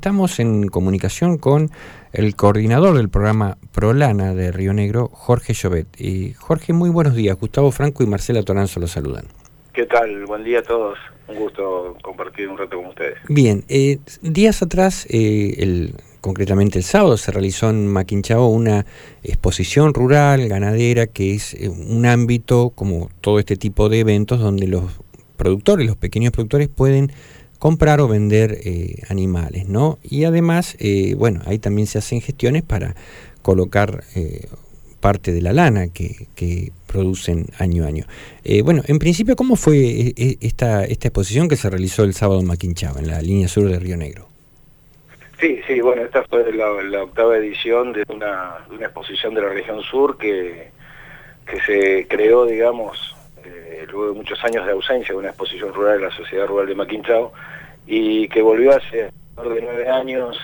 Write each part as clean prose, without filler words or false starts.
estamos en comunicación con el coordinador del programa ProLana de Río Negro, Jorge Llobet. Jorge, muy buenos días. Gustavo Franco y Marcela Toranzo los saludan. ¿Qué tal? Buen día a todos. Un gusto compartir un rato con ustedes. Bien, días atrás, concretamente el sábado, se realizó en Maquinchao una exposición rural, ganadera, que es un ámbito, como todo este tipo de eventos, donde los productores, los pequeños productores, pueden comprar o vender animales, ¿no? Y además, bueno, ahí también se hacen gestiones para colocar parte de la lana que producen año a año. Bueno, en principio, ¿cómo fue esta exposición que se realizó el sábado en Maquinchao, en la línea sur de Río Negro? Sí, bueno, esta fue la octava edición de una exposición de la región sur que se creó, digamos, luego de muchos años de ausencia de una exposición rural de la Sociedad Rural de Maquinchao, y que volvió hace alrededor de 9 años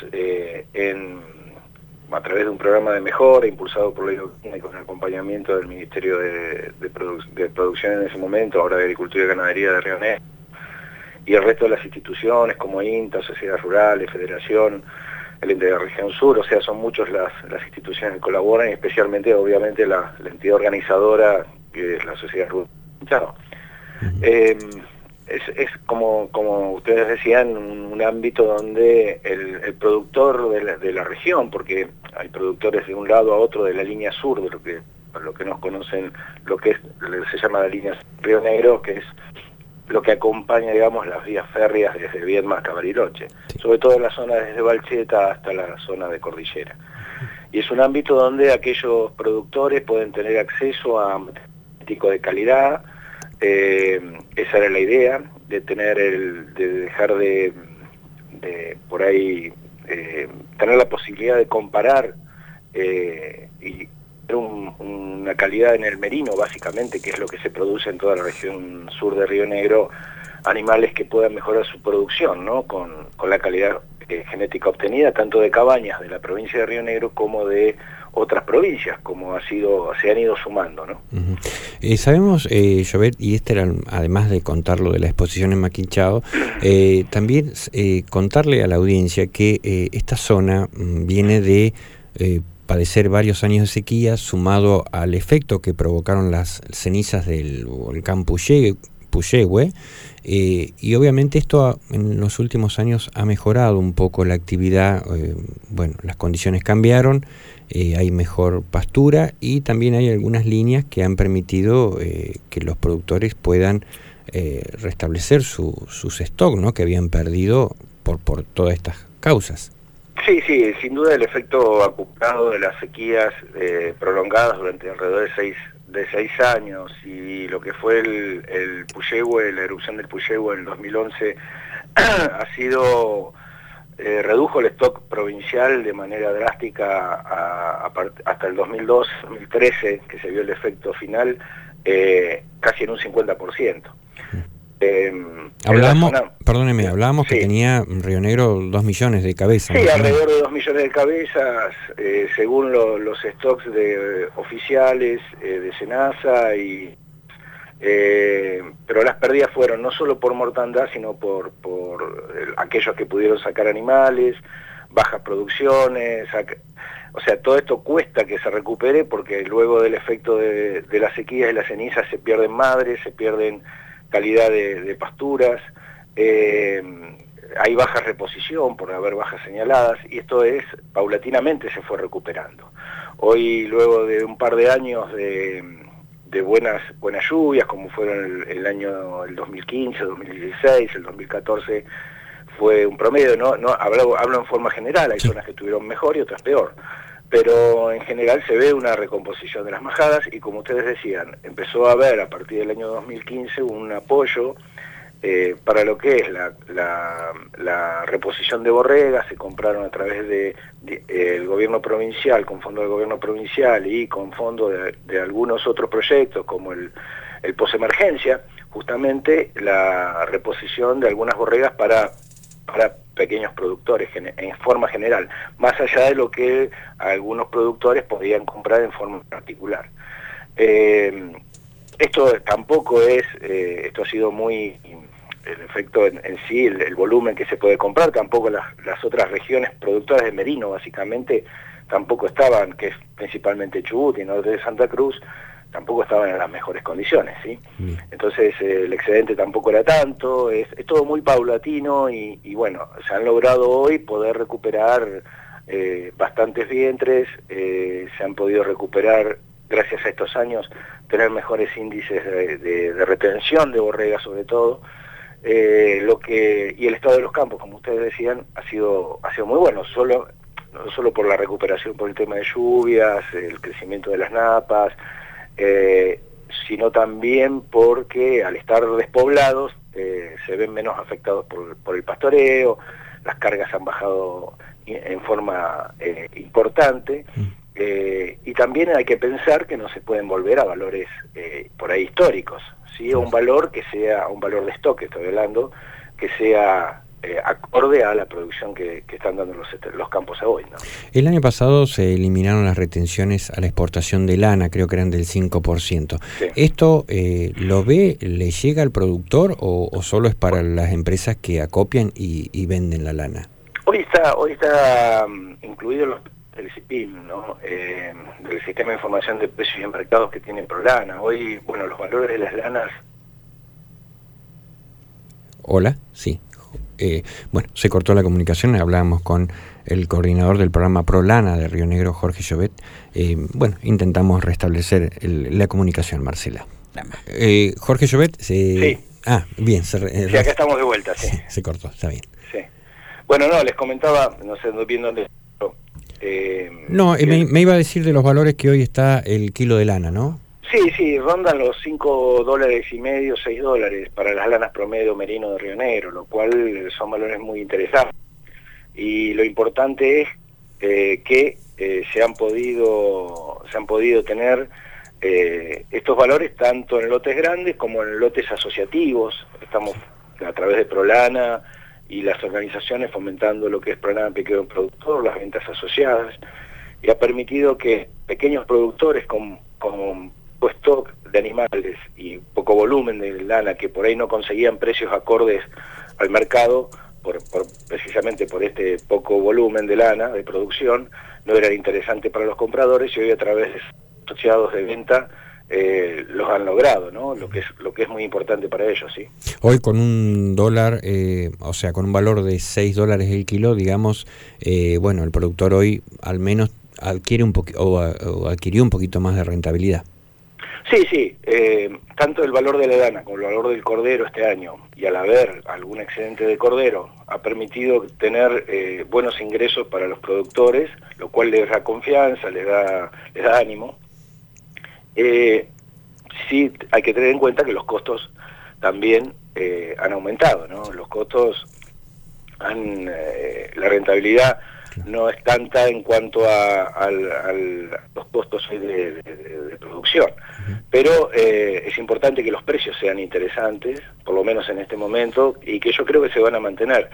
a través de un programa de mejora impulsado por la IDOCINA y con el acompañamiento del Ministerio de Producción en ese momento, ahora de Agricultura y Ganadería de Río Negro, y el resto de las instituciones como INTA, Sociedades Rurales, Federación, el ente de la región sur, o sea, son muchas las instituciones que colaboran, y especialmente, obviamente, la entidad organizadora, que es la Sociedad Rural. Es como ustedes decían, un ámbito donde el productor de la región, porque hay productores de un lado a otro de la línea sur, de lo que nos conocen, lo que se llama la línea Río Negro, que es lo que acompaña, digamos, las vías férreas desde Viedma hasta Bariloche, sobre todo en la zona desde Balcheta hasta la zona de Cordillera. Y es un ámbito donde aquellos productores pueden tener acceso a genético de calidad. Esa era la idea, de dejar de por ahí tener la posibilidad de comparar y tener una calidad en el merino, básicamente, que es lo que se produce en toda la región sur de Río Negro, animales que puedan mejorar su producción, ¿no? Con la calidad genética obtenida, tanto de cabañas de la provincia de Río Negro como de otras provincias, como se han ido sumando, ¿no? Sabemos, Llobet, y era, además de contar lo de la exposición en Maquinchao, también contarle a la audiencia que esta zona viene de padecer varios años de sequía, sumado al efecto que provocaron las cenizas del volcán Puyehue, y obviamente esto en los últimos años ha mejorado un poco la actividad. Bueno, las condiciones cambiaron, hay mejor pastura, y también hay algunas líneas que han permitido que los productores puedan restablecer sus stock, ¿no?, que habían perdido por todas estas causas. Sí, sin duda el efecto acumulado de las sequías prolongadas durante alrededor de 6 años, y lo que fue el Puyehue, la erupción del Puyehue en el 2011, redujo el stock provincial de manera drástica hasta el 2013, que se vio el efecto final, casi en un 50%. Hablábamos sí, que tenía Río Negro 2 millones de cabezas. Sí, alrededor de 2 millones de cabezas, según los stocks oficiales de SENASA, pero las pérdidas fueron no solo por mortandad, sino por aquellos que pudieron sacar animales, bajas producciones. O sea, todo esto cuesta que se recupere, porque luego del efecto de las sequías y las cenizas se pierden madres, se pierden calidad de pasturas, hay baja reposición por haber bajas señaladas, y esto paulatinamente se fue recuperando. Hoy, luego de un par de años de buenas lluvias, como fueron el 2015, 2016, el 2014, fue un promedio, no hablo en forma general, hay zonas que tuvieron mejor y otras peor, pero en general se ve una recomposición de las majadas, y como ustedes decían, empezó a haber a partir del año 2015 un apoyo para lo que es la reposición de borregas. Se compraron a través del gobierno provincial, con fondo del gobierno provincial y con fondo de algunos otros proyectos, como el posemergencia, justamente la reposición de algunas borregas para pequeños productores en forma general, más allá de lo que algunos productores podían comprar en forma particular. Esto tampoco esto ha sido muy el efecto en sí, el volumen que se puede comprar. Tampoco las otras regiones productoras de merino, básicamente, tampoco estaban, que es principalmente Chubut y norte de Santa Cruz, tampoco estaban en las mejores condiciones, ¿sí? Entonces el excedente tampoco era tanto, es todo muy paulatino y bueno, se han logrado hoy poder recuperar bastantes vientres, se han podido recuperar, gracias a estos años, tener mejores índices de retención de borregas sobre todo, y el estado de los campos, como ustedes decían, ha sido muy bueno, no solo por la recuperación por el tema de lluvias, el crecimiento de las napas, sino también porque al estar despoblados se ven menos afectados por el pastoreo, las cargas han bajado en forma importante, y también hay que pensar que no se pueden volver a valores por ahí históricos, ¿sí? Un valor que sea, un valor de stock, estoy hablando, que sea acorde a la producción que están dando los campos hoy, ¿no? El año pasado se eliminaron las retenciones a la exportación de lana, creo que eran del 5%. Sí. ¿Esto lo ve, le llega al productor o solo es para las empresas que acopian y venden la lana? Hoy está incluido el CIPIM, ¿no? El Sistema de Información de Precios y Mercados que tiene ProLana. Hoy, bueno, los valores de las lanas... Hola, sí. Bueno, se cortó la comunicación, hablábamos con el coordinador del programa ProLana de Río Negro, Jorge Llobet. Bueno, intentamos restablecer la comunicación, Marcela. Jorge Llobet, sí. Bien. Sí, acá estamos de vuelta, sí. Se cortó, está bien. Sí. Bueno, no, les comentaba, no sé, viendo dónde... me iba a decir de los valores que hoy está el kilo de lana, ¿no? Sí, rondan los $5.50, $6 para las lanas promedio merino de Río Negro, lo cual son valores muy interesantes. Y lo importante es que se han podido tener estos valores tanto en lotes grandes como en lotes asociativos. Estamos a través de ProLana y las organizaciones fomentando lo que es ProLana Pequeño Productor, las ventas asociadas, y ha permitido que pequeños productores con stock de animales y poco volumen de lana, que por ahí no conseguían precios acordes al mercado, precisamente por este poco volumen de lana, de producción, no era interesante para los compradores, y hoy a través de asociados de venta los han logrado, ¿no? Lo que es muy importante para ellos, ¿sí? Hoy con un dólar, o sea, con un valor de $6 el kilo, digamos, bueno, el productor hoy al menos adquirió un poquito más de rentabilidad. Sí, tanto el valor de la lana como el valor del cordero este año, y al haber algún excedente de cordero, ha permitido tener buenos ingresos para los productores, lo cual les da confianza, les da ánimo. Sí, hay que tener en cuenta que los costos también han aumentado, ¿no? Los costos la rentabilidad no es tanta en cuanto a los costos de producción, pero es importante que los precios sean interesantes, por lo menos en este momento, y que yo creo que se van a mantener.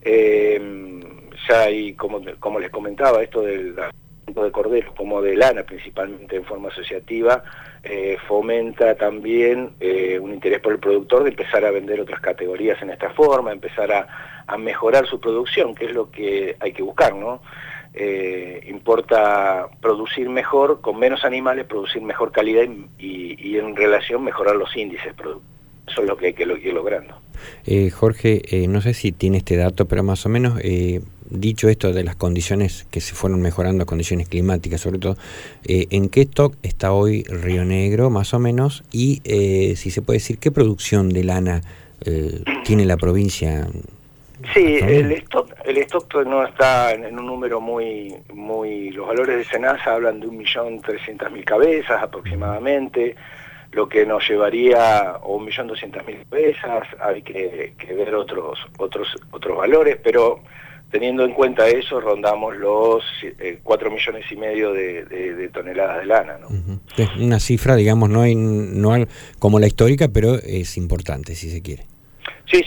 Ya hay, como les comentaba, esto del de corderos como de lana, principalmente en forma asociativa, fomenta también un interés por el productor de empezar a vender otras categorías en esta forma, empezar a mejorar su producción, que es lo que hay que buscar, ¿no? Importa producir mejor, con menos animales, producir mejor calidad y en relación mejorar los índices productivos. Eso es lo que hay que ir logrando. Jorge, no sé si tiene este dato, pero más o menos, dicho esto de las condiciones que se fueron mejorando, condiciones climáticas sobre todo, ¿en qué stock está hoy Río Negro, más o menos? Y si se puede decir, ¿qué producción de lana tiene la provincia? Sí, el stock no está en un número muy... Los valores de SENASA hablan de 1.300.000 cabezas aproximadamente, lo que nos llevaría a 1.200.000 cabezas. Hay que ver otros valores, pero teniendo en cuenta eso, rondamos los 4,5 millones de toneladas de lana, ¿no? Es una cifra, digamos, no como la histórica, pero es importante, si se quiere. Sí.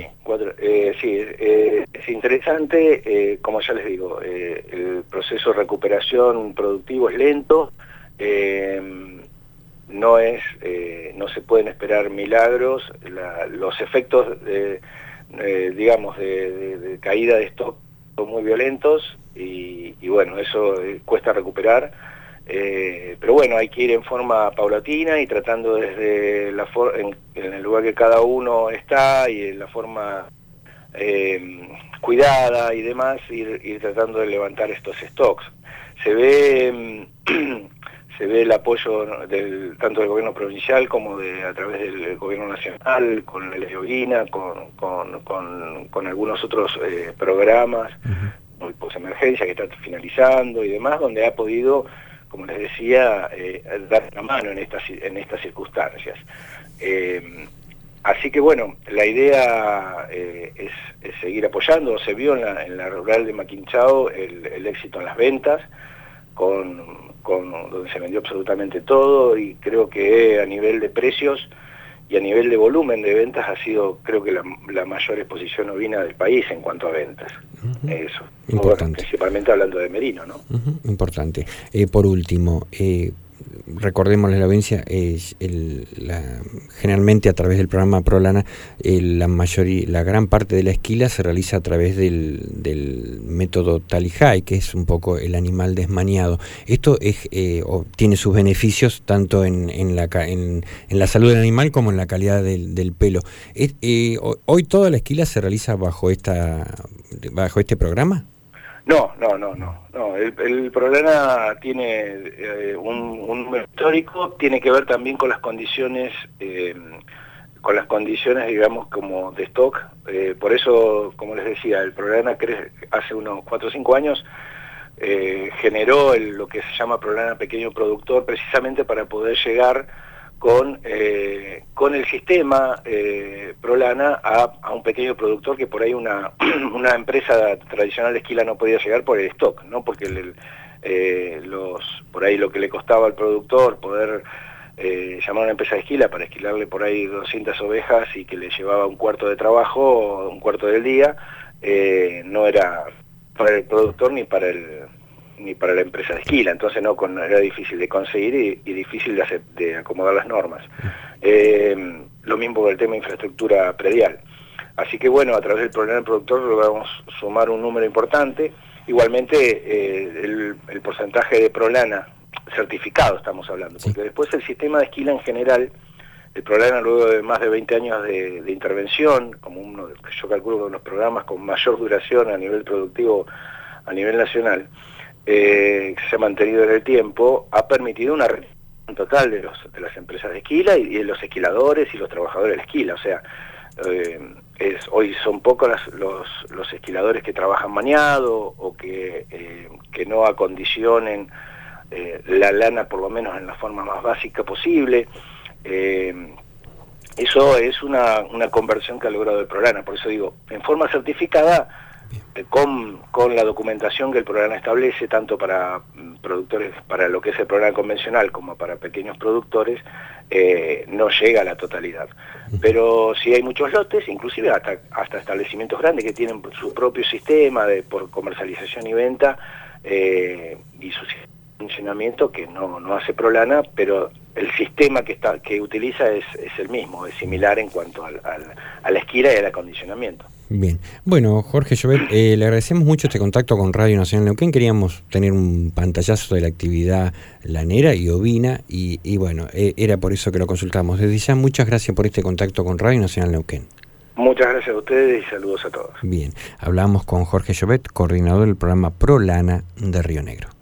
Es interesante, como ya les digo, el proceso de recuperación productivo es lento, no se pueden esperar milagros. Los efectos digamos de caída de stock son muy violentos y bueno, eso cuesta recuperar, pero bueno, hay que ir en forma paulatina y tratando desde en el lugar que cada uno está y en la forma cuidada y demás, ir tratando de levantar estos stocks. Se ve el apoyo tanto del gobierno provincial como a través del gobierno nacional, con la ley Oguina, con algunos otros programas, como posemergencia que está finalizando y demás, donde ha podido, como les decía, dar la mano en estas circunstancias. Así que bueno, la idea es seguir apoyando. Se vio en la rural de Maquinchao el éxito en las ventas, donde se vendió absolutamente todo, y creo que a nivel de precios y a nivel de volumen de ventas ha sido, creo que la mayor exposición ovina del país en cuanto a ventas. Eso. Importante. Bueno, principalmente hablando de merino, ¿no? Importante. Por último, recordemos la audiencia, generalmente a través del programa ProLana, la gran parte de la esquila se realiza a través del método Tally-Hay, que es un poco el animal desmaniado. Esto tiene sus beneficios tanto en la salud del animal como en la calidad del pelo. ¿Hoy toda la esquila se realiza bajo este programa? No. El ProLana tiene un número histórico, tiene que ver también con las condiciones, digamos, como de stock. Por eso, como les decía, el ProLana hace unos 4 o 5 años generó lo que se llama ProLana Pequeño Productor, precisamente para poder llegar con el sistema ProLana a un pequeño productor que por ahí una empresa tradicional de esquila no podía llegar por el stock, ¿no? Porque por ahí lo que le costaba al productor poder llamar a una empresa de esquila para esquilarle por ahí 200 ovejas y que le llevaba un cuarto de trabajo, un cuarto del día, no era para el productor ni para la empresa de esquila, entonces era difícil de conseguir y difícil de acomodar las normas. Lo mismo con el tema de infraestructura predial. Así que bueno, a través del programa del productor logramos sumar un número importante. Igualmente el porcentaje de ProLana certificado estamos hablando, porque después el sistema de esquila en general, el ProLana luego de más de 20 años de intervención, como yo calculo uno de los programas con mayor duración a nivel productivo a nivel nacional, que se ha mantenido en el tiempo, ha permitido una reducción total de las empresas de esquila y de los esquiladores y los trabajadores de la esquila. O sea, hoy son pocos los esquiladores que trabajan maniado o que no acondicionen la lana, por lo menos en la forma más básica posible. Eso es una conversión que ha logrado el ProLana. Por eso digo, en forma certificada, con la documentación que el programa establece, tanto para productores, para lo que es el programa convencional, como para pequeños productores, no llega a la totalidad. Pero sí hay muchos lotes, inclusive hasta establecimientos grandes que tienen su propio sistema por comercialización y venta, y su funcionamiento que no hace ProLana, pero el sistema que utiliza es el mismo, es similar en cuanto a la esquila y al acondicionamiento. Bien. Bueno, Jorge Llobet, le agradecemos mucho este contacto con Radio Nacional Neuquén. Queríamos tener un pantallazo de la actividad lanera y ovina y bueno, era por eso que lo consultamos. Desde ya, muchas gracias por este contacto con Radio Nacional Neuquén. Muchas gracias a ustedes y saludos a todos. Bien, hablamos con Jorge Llobet, coordinador del programa ProLana de Río Negro.